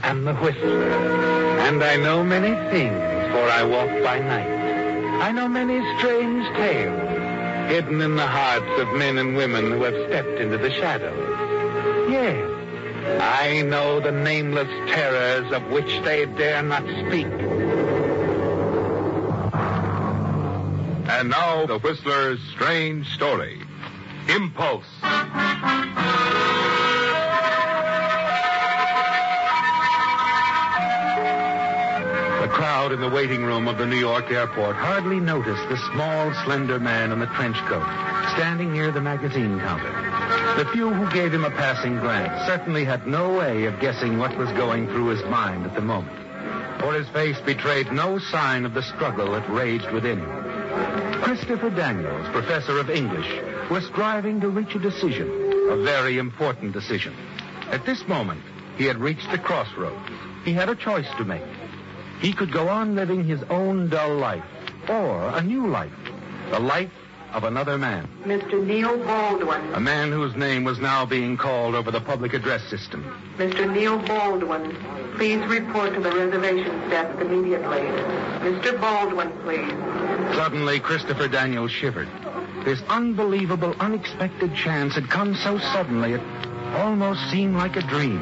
am the Whistler, and I know many things, for I walk by night. I know many strange tales, hidden in the hearts of men and women who have stepped into the shadows. Yes, I know the nameless terrors of which they dare not speak. And now, the Whistler's strange story. Impulse. The crowd in the waiting room of the New York airport hardly noticed the small, slender man in the trench coat, standing near the magazine counter. The few who gave him a passing glance certainly had no way of guessing what was going through his mind at the moment, for his face betrayed no sign of the struggle that raged within him. Christopher Daniels, professor of English, was striving to reach a decision, a very important decision. At this moment, he had reached a crossroads. He had a choice to make. He could go on living his own dull life, or a new life, the life of another man. Mr. Neil Baldwin. A man whose name was now being called over the public address system. Mr. Neil Baldwin, please report to the reservations desk immediately. Mr. Baldwin, please. Suddenly, Christopher Daniels shivered. This unbelievable, unexpected chance had come so suddenly it almost seemed like a dream.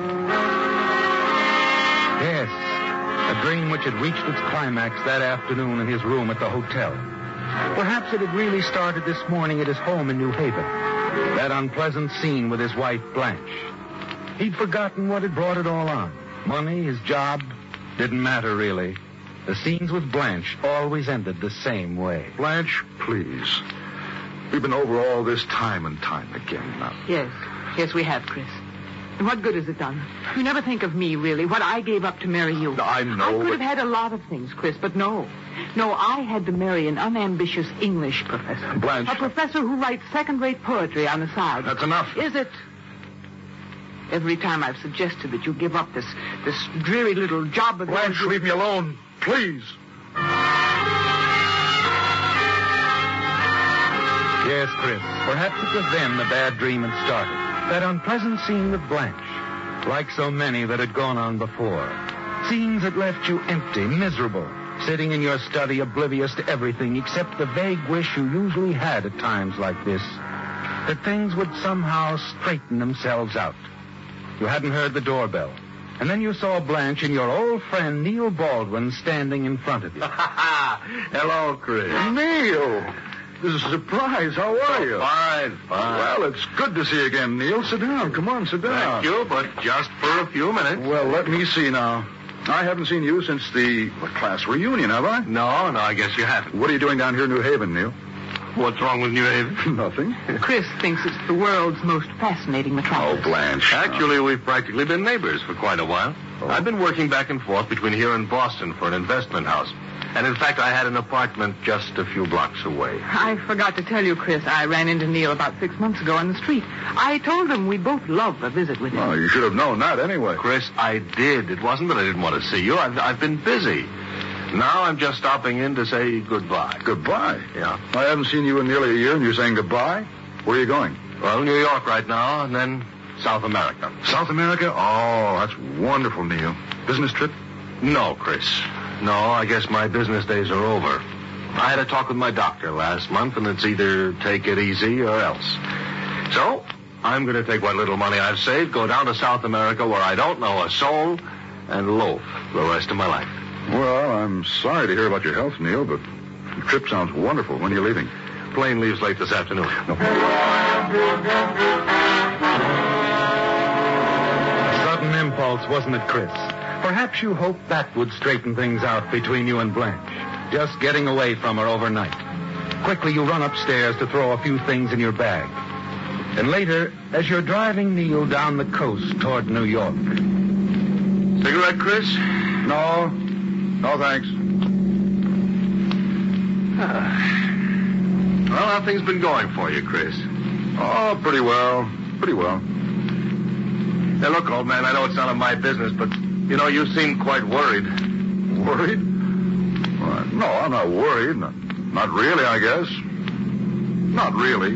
Yes, a dream which had reached its climax that afternoon in his room at the hotel. Perhaps it had really started this morning at his home in New Haven. That unpleasant scene with his wife, Blanche. He'd forgotten what had brought it all on. Money, his job, didn't matter really. The scenes with Blanche always ended the same way. Blanche, please. We've been over all this time and time again now. Yes, we have, Chris. And what good has it done? You never think of me, really, what I gave up to marry you. I know. I could have had a lot of things, Chris, but no. No, I had to marry an unambitious English professor. Blanche. A professor who writes second-rate poetry on the side. That's enough. Is it? Every time I've suggested that you give up this dreary little job of Blanche, yours, leave me alone, please. Yes, Chris. Perhaps it was then the bad dream had started. That unpleasant scene with Blanche. Like so many that had gone on before. Scenes that left you empty, miserable, sitting in your study oblivious to everything except the vague wish you usually had at times like this, that things would somehow straighten themselves out. You hadn't heard the doorbell. And then you saw Blanche and your old friend Neil Baldwin standing in front of you. Hello, Chris. Neil! This is a surprise. How are you? Fine. Well, it's good to see you again, Neil. Sit down. Come on, sit down. Thank you, but just for a few minutes. Well, let me see now. I haven't seen you since the class reunion, have I? No, I guess you haven't. What are you doing down here in New Haven, Neil? What's wrong with New Haven? Nothing. Chris thinks it's the world's most fascinating metropolis. Oh, Blanche. Actually, we've practically been neighbors for quite a while. Oh. I've been working back and forth between here and Boston for an investment house. And in fact, I had an apartment just a few blocks away. I forgot to tell you, Chris, I ran into Neil about 6 months ago on the street. I told him we'd both love a visit with him. Oh, you should have known that anyway. Chris, I did. It wasn't that I didn't want to see you. I've been busy. Now I'm just stopping in to say goodbye. Goodbye? Yeah. I haven't seen you in nearly a year, and you're saying goodbye? Where are you going? Well, New York right now, and then South America. South America? Oh, that's wonderful, Neil. Business trip? No, Chris. No, I guess my business days are over. I had a talk with my doctor last month, and it's either take it easy or else. So, I'm going to take what little money I've saved, go down to South America where I don't know a soul, and loaf the rest of my life. Well, I'm sorry to hear about your health, Neil, but the trip sounds wonderful. When are you leaving? Plane leaves late this afternoon. No. A sudden impulse, wasn't it, Chris? Perhaps you hoped that would straighten things out between you and Blanche. Just getting away from her overnight. Quickly, you run upstairs to throw a few things in your bag. And later, as you're driving Neil down the coast toward New York. Cigarette, Chris? No, thanks. Well, how things been going for you, Chris? Oh, pretty well. Hey, look, old man, I know it's none of my business, but, you know, you seem quite worried. Worried? Well, no, I'm not worried. Not really, I guess. Not really.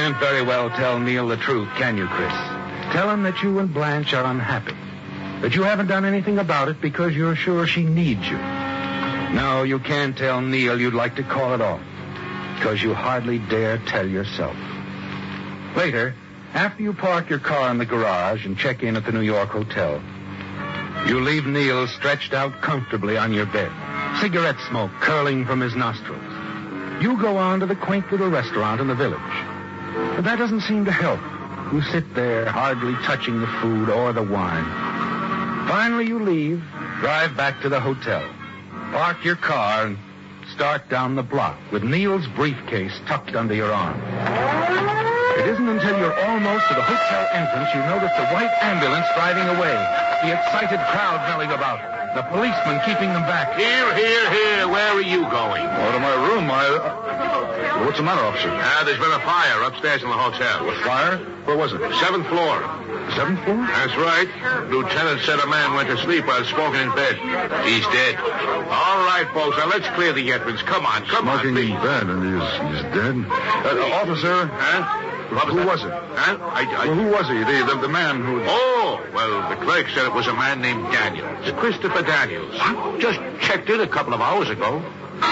can't very well tell Neil the truth, can you, Chris? Tell him that you and Blanche are unhappy. That you haven't done anything about it because you're sure she needs you. No, you can't tell Neil you'd like to call it off. Because you hardly dare tell yourself. Later, after you park your car in the garage and check in at the New York hotel, you leave Neil stretched out comfortably on your bed, cigarette smoke curling from his nostrils. You go on to the quaint little restaurant in the village. But that doesn't seem to help. You sit there, hardly touching the food or the wine. Finally, you leave, drive back to the hotel, park your car, and start down the block with Neil's briefcase tucked under your arm. It isn't until you're almost to the hotel entrance you notice the white ambulance driving away, the excited crowd milling about, the policeman keeping them back. Here. Where are you going? Oh, to my room. What's the matter, officer? There's been a fire upstairs in the hotel. A fire? Where was it? 7th floor. 7th floor? That's right. Lieutenant said a man went to sleep while smoking in bed. He's dead. All right, folks. Now, let's clear the entrance. Come on. Smoking in bed, and he's dead? Officer? Huh? Who was it? Huh? Well, who was he? The man who... Oh, well, the clerk said it was a man named Daniels. Christopher Daniels. Just checked in a couple of hours ago.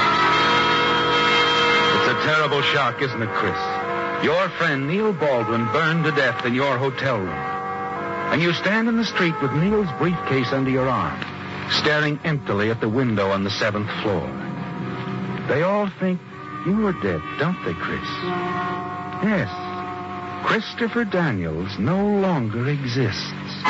It's a terrible shock, isn't it, Chris? Your friend Neil Baldwin burned to death in your hotel room. And you stand in the street with Neil's briefcase under your arm, staring emptily at the window on the 7th floor. They all think you are dead, don't they, Chris? Yes. Christopher Daniels no longer exists.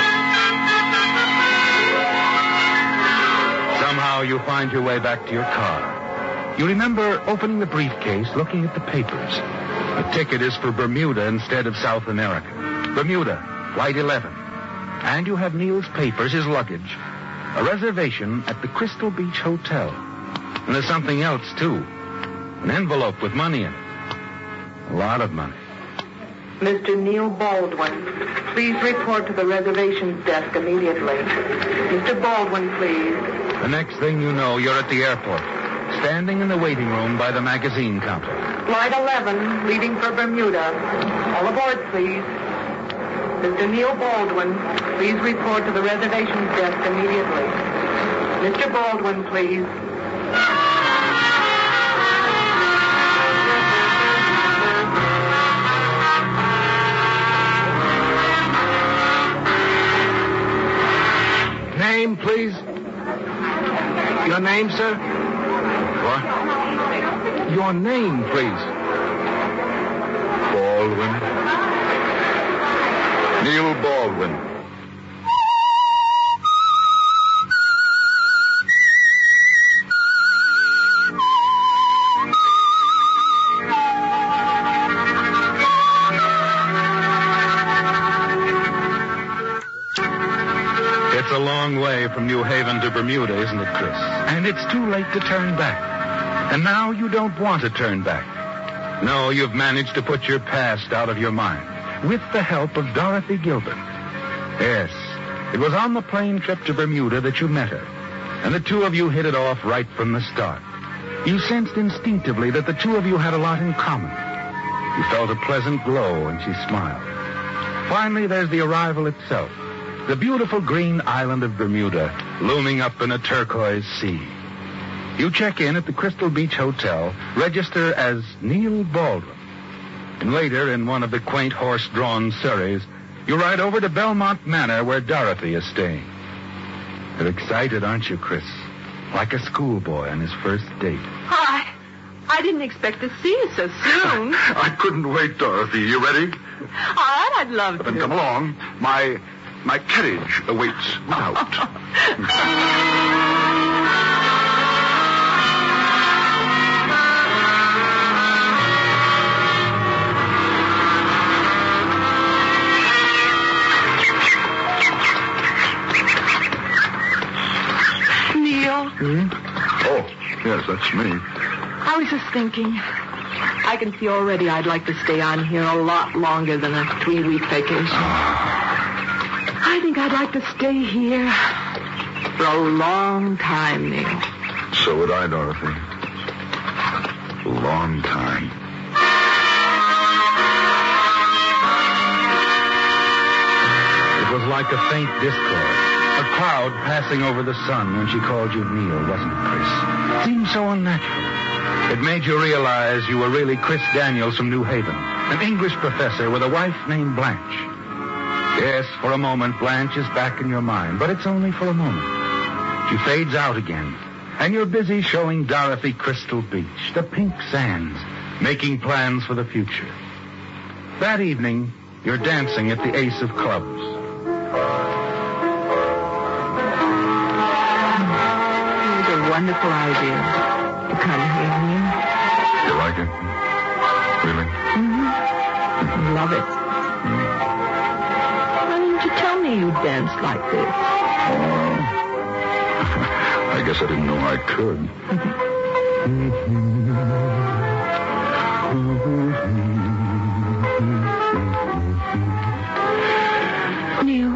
Somehow you find your way back to your car. You remember opening the briefcase, looking at the papers. The ticket is for Bermuda instead of South America. Bermuda, Flight 11. And you have Neil's papers, his luggage, a reservation at the Crystal Beach Hotel. And there's something else, too. An envelope with money in it. A lot of money. Mr. Neil Baldwin, please report to the reservations desk immediately. Mr. Baldwin, please. The next thing you know, you're at the airport, standing in the waiting room by the magazine counter. Flight 11, leaving for Bermuda. All aboard, please. Mr. Neil Baldwin, please report to the reservations desk immediately. Mr. Baldwin, please. Name, please. Your name, sir? What? Your name, please. Baldwin. Neil Baldwin. It's a long way from New Haven to Bermuda, isn't it, Chris? And it's too late to turn back. And now you don't want to turn back. No, you've managed to put your past out of your mind, with the help of Dorothy Gilbert. Yes, it was on the plane trip to Bermuda that you met her, and the two of you hit it off right from the start. You sensed instinctively that the two of you had a lot in common. You felt a pleasant glow, and she smiled. Finally, there's the arrival itself. The beautiful green island of Bermuda, looming up in a turquoise sea. You check in at the Crystal Beach Hotel, register as Neil Baldwin. And later, in one of the quaint horse-drawn surreys, you ride over to Belmont Manor, where Dorothy is staying. You're excited, aren't you, Chris? Like a schoolboy on his first date. Hi. I didn't expect to see you so soon. I couldn't wait, Dorothy. You ready? All right, I'd love to. Then come along. My carriage awaits without. Neil? Oh, yes, that's me. I was just thinking. I can see already I'd like to stay on here a lot longer than a 3-week vacation. I think I'd like to stay here for a long time, Neil. So would I, Dorothy. A long time. was like a faint discord. A cloud passing over the sun when she called you Neil, wasn't it, Chris? It seemed so unnatural. It made you realize you were really Chris Daniels from New Haven, an English professor with a wife named Blanche. Yes, for a moment, Blanche is back in your mind, but it's only for a moment. She fades out again, and you're busy showing Dorothy Crystal Beach, the pink sands, making plans for the future. That evening, you're dancing at the Ace of Clubs. It was a wonderful idea to come here, Neil. You like it? Really? Mm-hmm. Love it. Why didn't you tell me you danced like this? I guess I didn't know I could. Neil?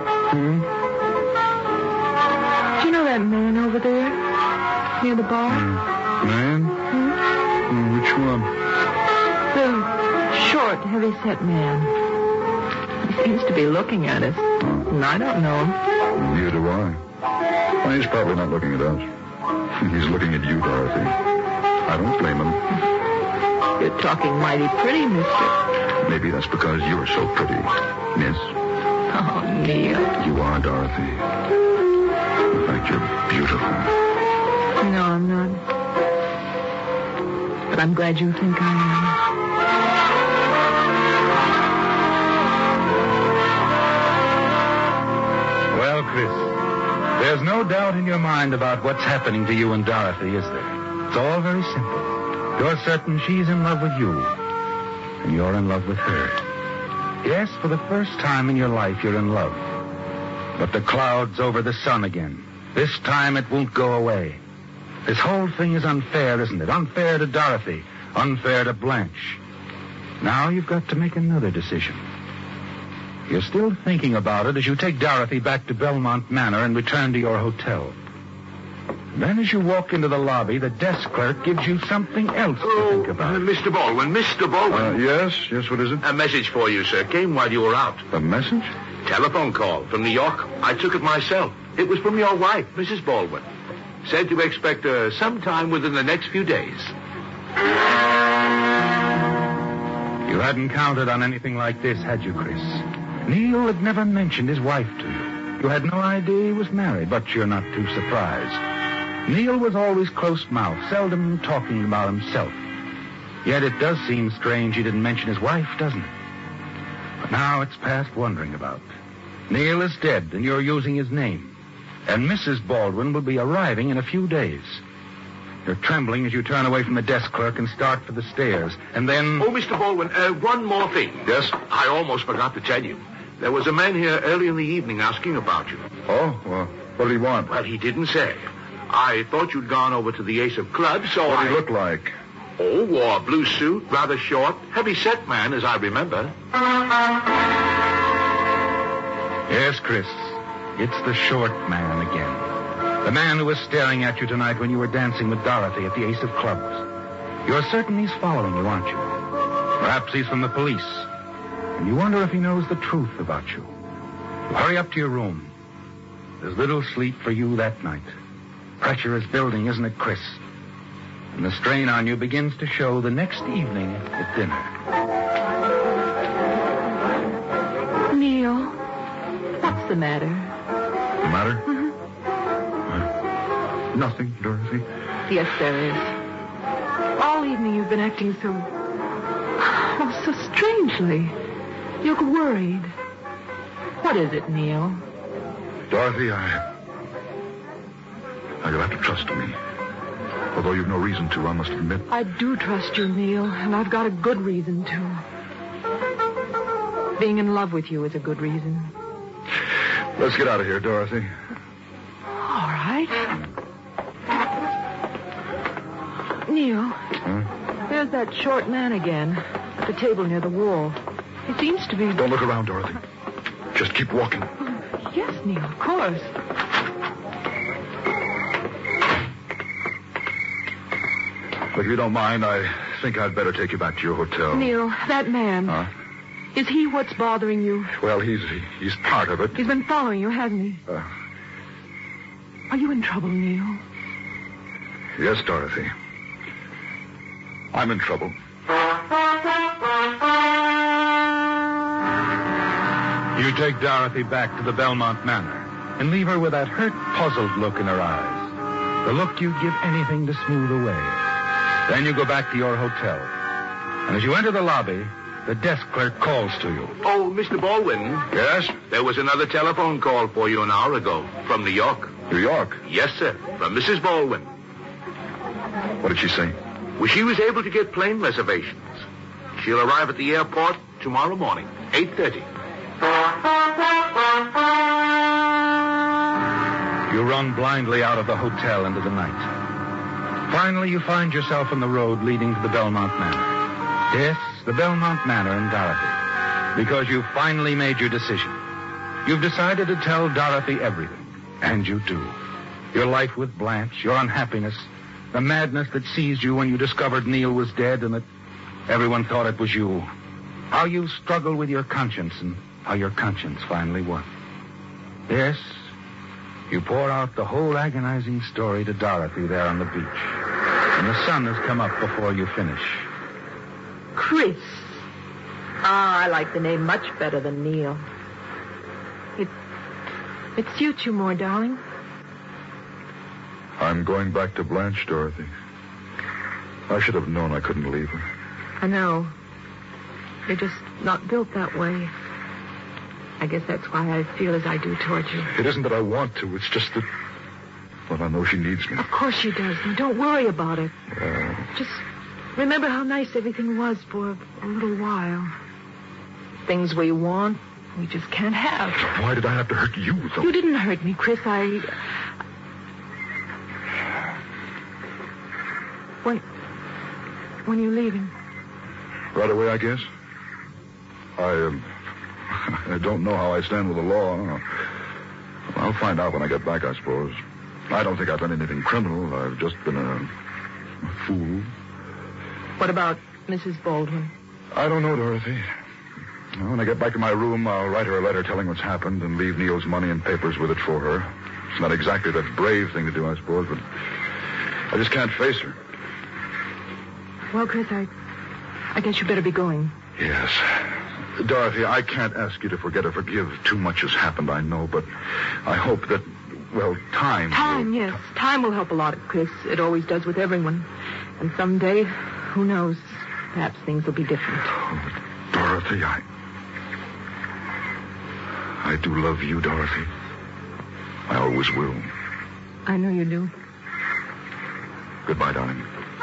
Do you know that man over there? Near the bar? Man? Which one? The short, heavy-set man. He seems to be looking at us. And I don't know him. Neither do I. Well, he's probably not looking at us. He's looking at you, Dorothy. I don't blame him. You're talking mighty pretty, mister. Maybe that's because you're so pretty, miss. Oh, Neil. You are, Dorothy. In fact, you're beautiful. No, I'm not. But I'm glad you think I am. Well, Chris, there's no doubt in your mind about what's happening to you and Dorothy, is there? It's all very simple. You're certain she's in love with you, and you're in love with her. Yes, for the first time in your life, you're in love. But the cloud's over the sun again. This time it won't go away. This whole thing is unfair, isn't it? Unfair to Dorothy. Unfair to Blanche. Now you've got to make another decision. You're still thinking about it as you take Dorothy back to Belmont Manor and return to your hotel. Then as you walk into the lobby, the desk clerk gives you something else to think about. Mr. Baldwin, Mr. Baldwin. Yes, what is it? A message for you, sir. Came while you were out. A message? Telephone call from New York. I took it myself. It was from your wife, Mrs. Baldwin. Said to expect her sometime within the next few days. You hadn't counted on anything like this, had you, Chris? Neil had never mentioned his wife to you. You had no idea he was married, but you're not too surprised. Neil was always close-mouthed, seldom talking about himself. Yet it does seem strange he didn't mention his wife, doesn't it? But now it's past wondering about. Neil is dead, and you're using his name. And Mrs. Baldwin will be arriving in a few days. You're trembling as you turn away from the desk clerk and start for the stairs. And then... Oh, Mr. Baldwin, one more thing. Yes? I almost forgot to tell you. There was a man here early in the evening asking about you. Oh, well, what did he want? Well, he didn't say. I thought you'd gone over to the Ace of Clubs, so What did he look like? Oh, wore a blue suit, rather short, heavy-set man, as I remember. Yes, Chris. It's the short man again. The man who was staring at you tonight when you were dancing with Dorothy at the Ace of Clubs. You're certain he's following you, aren't you? Perhaps he's from the police. And you wonder if he knows the truth about you. You hurry up to your room. There's little sleep for you that night. Pressure is building, isn't it, Chris? And the strain on you begins to show the next evening at dinner. Neil, what's the matter? The matter? Nothing, Dorothy. Yes, there is. All evening you've been acting so strangely. You look worried. What is it, Neil? Dorothy, you'll have to trust me. Although you've no reason to, I must admit. I do trust you, Neil, and I've got a good reason to. Being in love with you is a good reason. Let's get out of here, Dorothy. All right. Neil, there's that short man again at the table near the wall. He seems to be... Don't look around, Dorothy. Just keep walking. Yes, Neil, of course. If you don't mind, I think I'd better take you back to your hotel. Neil, that man. Huh? Is he what's bothering you? Well, he's part of it. He's been following you, hasn't he? Are you in trouble, Neil? Yes, Dorothy. I'm in trouble. You take Dorothy back to the Belmont Manor and leave her with that hurt, puzzled look in her eyes. The look you'd give anything to smooth away. Then you go back to your hotel. And as you enter the lobby, the desk clerk calls to you. Oh, Mr. Baldwin. Yes? There was another telephone call for you an hour ago from New York. New York? Yes, sir. From Mrs. Baldwin. What did she say? Well, she was able to get plane reservations. She'll arrive at the airport tomorrow morning, 8:30. You run blindly out of the hotel into the night. Finally, you find yourself on the road leading to the Belmont Manor. Yes, the Belmont Manor in Dorothy. Because you've finally made your decision. You've decided to tell Dorothy everything. And you do. Your life with Blanche, your unhappiness, the madness that seized you when you discovered Neil was dead and that everyone thought it was you. How you struggled with your conscience and how your conscience finally won. Yes, you pour out the whole agonizing story to Dorothy there on the beach. And the sun has come up before you finish. Chris. I like the name much better than Neil. It suits you more, darling. I'm going back to Blanche, Dorothy. I should have known I couldn't leave her. I know. You're just not built that way. I guess that's why I feel as I do toward you. It isn't that I want to. It's just that... Well, I know she needs me. Of course she does. And don't worry about it. Just remember how nice everything was for a little while. Things we want, we just can't have. Why did I have to hurt you, though? You didn't hurt me, Chris. When you leaving? Right away, I guess. I don't know how I stand with the law. I'll find out when I get back, I suppose. I don't think I've done anything criminal. I've just been a fool. What about Mrs. Baldwin? I don't know, Dorothy. Well, when I get back to my room, I'll write her a letter telling what's happened and leave Neil's money and papers with it for her. It's not exactly the brave thing to do, I suppose, but I just can't face her. Well, Chris, I guess you better be going. Yes. Dorothy, I can't ask you to forget or forgive. Too much has happened, I know, but I hope that, well, time... Yes. Time will help a lot, Chris. It always does with everyone. And someday, who knows, perhaps things will be different. Oh, Dorothy, I do love you, Dorothy. I always will. I know you do. Goodbye, darling.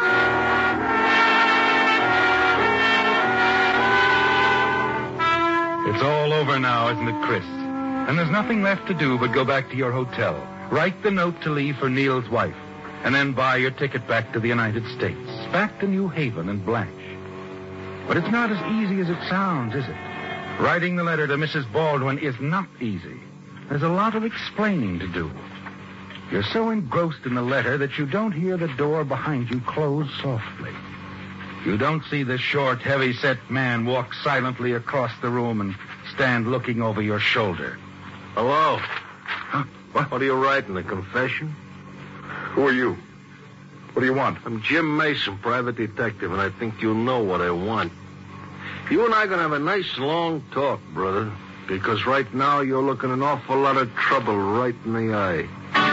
It's all over now, isn't it, Chris? And there's nothing left to do but go back to your hotel, write the note to leave for Neil's wife, and then buy your ticket back to the United States, back to New Haven and Blanche. But it's not as easy as it sounds, is it? Writing the letter to Mrs. Baldwin is not easy. There's a lot of explaining to do. You're so engrossed in the letter that you don't hear the door behind you close softly. You don't see the short, heavy-set man walk silently across the room and stand looking over your shoulder. Hello. Huh? What are you writing, a confession? Who are you? What do you want? I'm Jim Mason, private detective, and I think you know what I want. You and I are going to have a nice long talk, brother, because right now you're looking an awful lot of trouble right in the eye.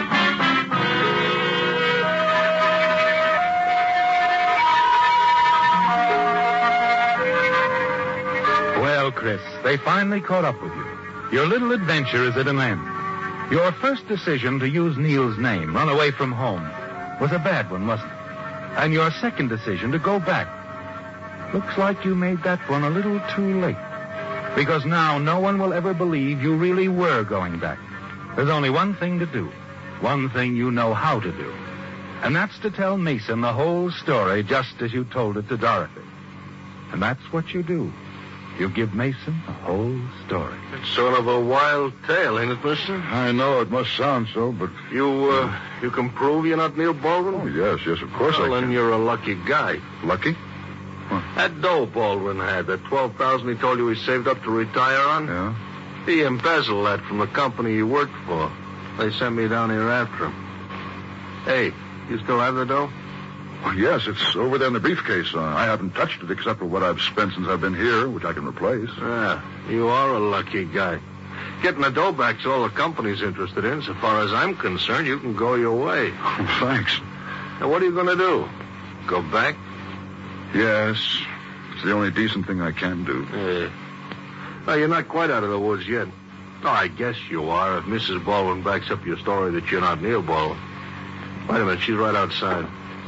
Well, Chris, they finally caught up with you. Your little adventure is at an end. Your first decision to use Neil's name, run away from home, was a bad one, wasn't it? And your second decision to go back. Looks like you made that one a little too late. Because now no one will ever believe you really were going back. There's only one thing to do. One thing you know how to do. And that's to tell Mason the whole story just as you told it to Dorothy. And that's what you do. You give Mason the whole story. It's sort of a wild tale, ain't it, mister? I know it must sound so, but... You can prove you're not Neil Baldwin? Oh, yes, of course well, I can. Then you're a lucky guy. Lucky? Well, Yeah? That dough Baldwin had, that $12,000 he told you he saved up to retire on? Yeah? He embezzled that from the company he worked for. They sent me down here after him. Hey, you still have the dough? Well, yes, it's over there in the briefcase. I haven't touched it except for what I've spent since I've been here, which I can replace. Yeah, you are a lucky guy. Getting the dough back's all the company's interested in. So far as I'm concerned, you can go your way. Oh, thanks. Now, what are you going to do? Go back? Yes. It's the only decent thing I can do. Well, you're not quite out of the woods yet. Oh, I guess you are if Mrs. Baldwin backs up your story that you're not Neil Baldwin. Wait a minute, she's right outside.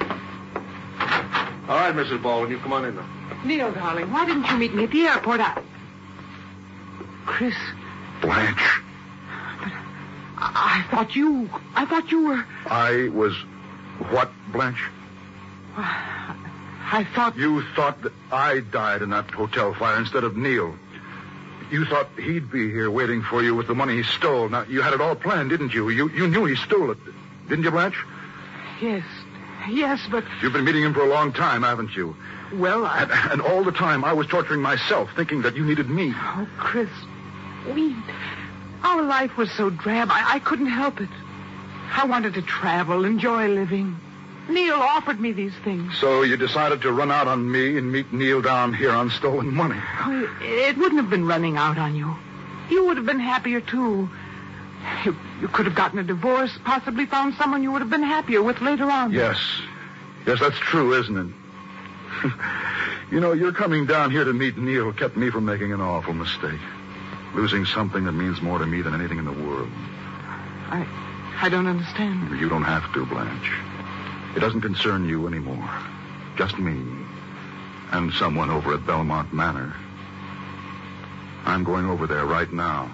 All right, Mrs. Baldwin, you come on in now. Neil, darling, why didn't you meet me at the airport? Chris. Blanche. But I thought you were... I was what, Blanche? I thought... You thought that I died in that hotel fire instead of Neil. You thought he'd be here waiting for you with the money he stole. Now, you had it all planned, didn't you? You knew he stole it. Didn't you, Blanche? Yes, but... You've been meeting him for a long time, haven't you? Well, And all the time, I was torturing myself, thinking that you needed me. Oh, Chris, our life was so drab, I couldn't help it. I wanted to travel, enjoy living. Neil offered me these things. So you decided to run out on me and meet Neil down here on stolen money. Oh, it wouldn't have been running out on you. You would have been happier, too. You could have gotten a divorce, possibly found someone you would have been happier with later on. Yes, that's true, isn't it? You know, your coming down here to meet Neil kept me from making an awful mistake. Losing something that means more to me than anything in the world. I don't understand. You don't have to, Blanche. It doesn't concern you anymore. Just me. And someone over at Belmont Manor. I'm going over there right now.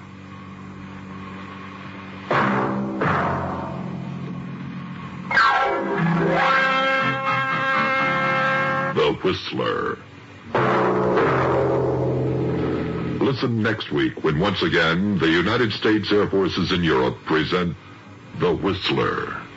The Whistler. Listen next week when once again the United States Air Forces in Europe present The Whistler.